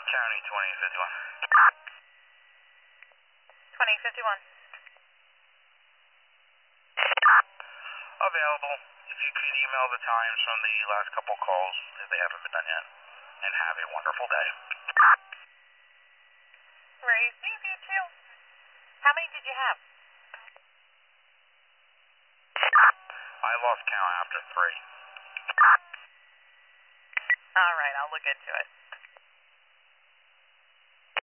County 2051. 2051. Available. If you could email the times from the last couple calls, if they haven't been done yet. And have a wonderful day. Receive you too. How many did you have? I lost count after 3. All right, I'll look into it.